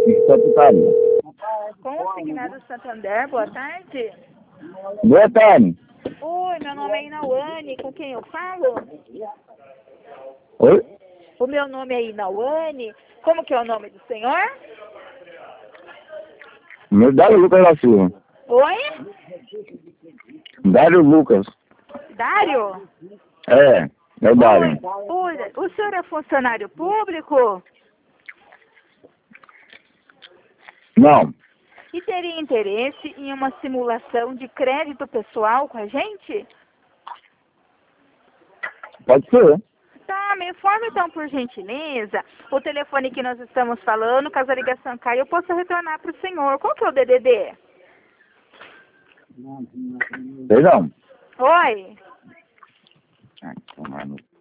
Secretário. Consignado Santander, boa tarde. Boa tarde. Oi, meu nome é Inauane, com quem eu falo? Oi? O meu nome é Inauane. Como que é o nome do senhor? Meu Dário Lucas da Silva. Oi? Dário Lucas. Dário? É o Dário. Oi, o senhor é funcionário público? Não, E teria interesse em uma simulação de crédito pessoal com a gente? pode ser. Tá, me informe então, por gentileza, o telefone que nós estamos falando, caso a ligação caia, eu possa retornar para o senhor. Qual que é o DDD? Perdão. Oi? Ai, tomar no